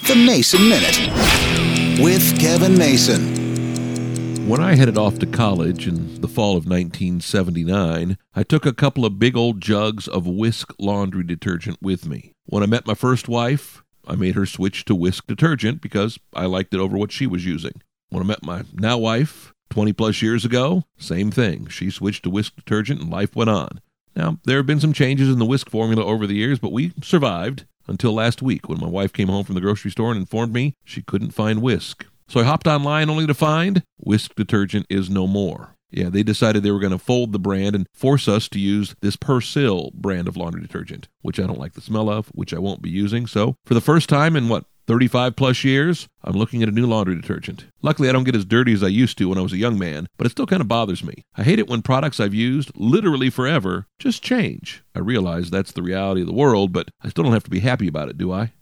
The Mason Minute with Kevin Mason. When I headed off to college in the fall of 1979, I took a couple of big old jugs of Whisk laundry detergent with me. When I met my first wife, I made her switch to Whisk detergent because I liked it over what she was using. When I met my now wife 20 plus years ago, same thing. She switched to Whisk detergent and life went on. Now, there have been some changes in the Whisk formula over the years, but we survived until last week when my wife came home from the grocery store and informed me she couldn't find Whisk. So I hopped online only to find Whisk detergent is no more. Yeah, they decided they were going to fold the brand and force us to use this Persil brand of laundry detergent, which I don't like the smell of, which I won't be using. So for the first time in 35 plus years, I'm looking at a new laundry detergent. Luckily, I don't get as dirty as I used to when I was a young man, but it still kind of bothers me. I hate it when products I've used literally forever just change. I realize that's the reality of the world, but I still don't have to be happy about it, do I?